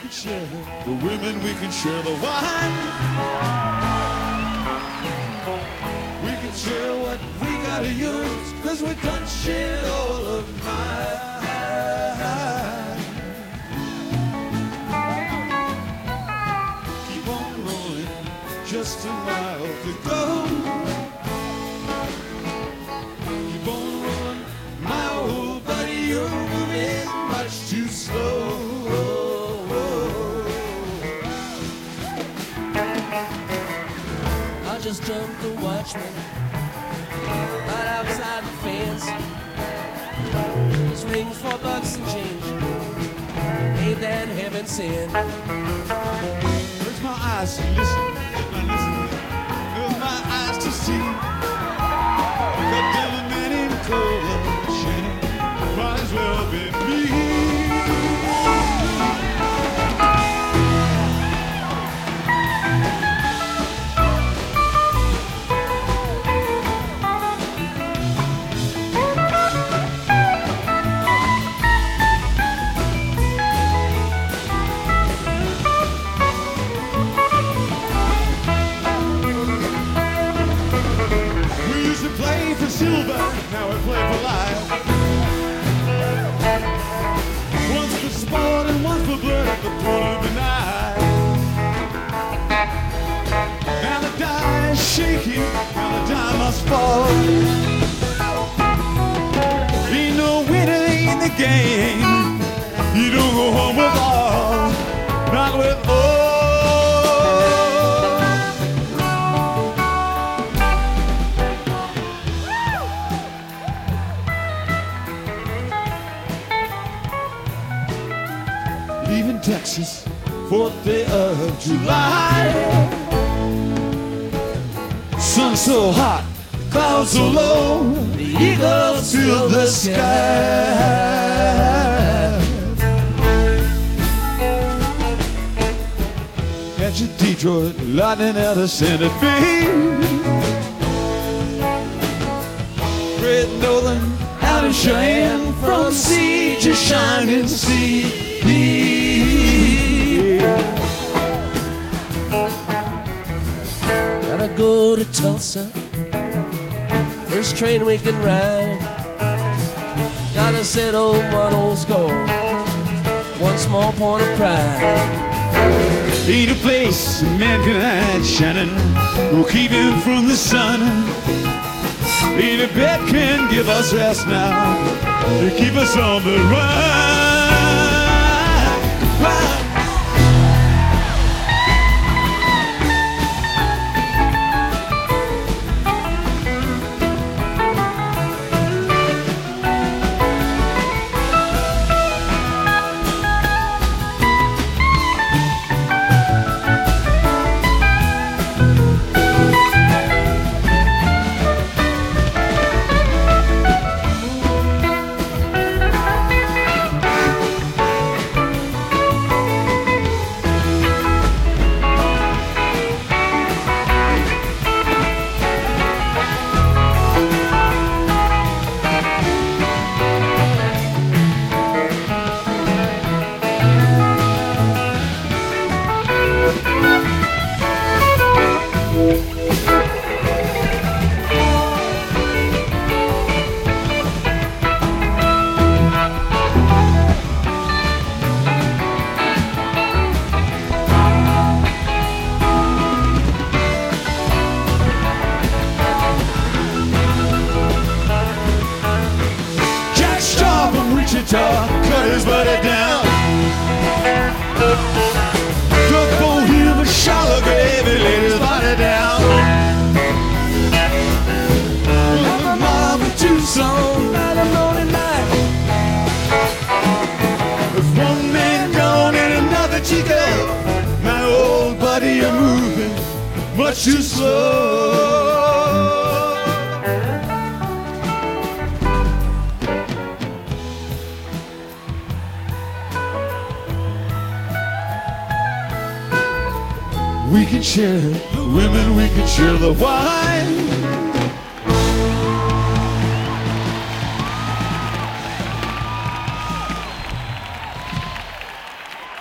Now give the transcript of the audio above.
can share the women, we can share the wine. We can share what we gotta use, 'cause we done shared all of mine. Keep on rolling, just a mile to go. Keep on rolling, my old buddy, you're moving much too slow. I just jumped the watchman right outside the fence. This rings for bucks and change. Ain't that heaven sent? Where's my eyes to listen? Where's my eyes to see? That devil man in cold shade might as well be me. Silver, now we play for life. One's for sport and one's for blood at the point of the knife. Now the die is shaking, now the die must fall. Ain't no winner in the game. You don't go home with all, not with all. Leaving Texas, 4th day of July. Sun so hot, clouds so low, the eagles fill the sky. Catch a Detroit lightning at a center beam. Great Northern out of Cheyenne, from sea to shining sea. Gotta go to Tulsa, first train we can ride. Gotta settle one old score, one small point of pride. Ain't a place a man can hide, Shannon, will keep him from the sun. Ain't a bed can give us rest now, to keep us on the run. Cut his buddy down. Took for him a shallow grave and laid his body down. I'm a mob of Tucson, not a lonely night. With one man gone and another to go, my old buddy, you're moving much too slow. We can share the women, we can share the wine.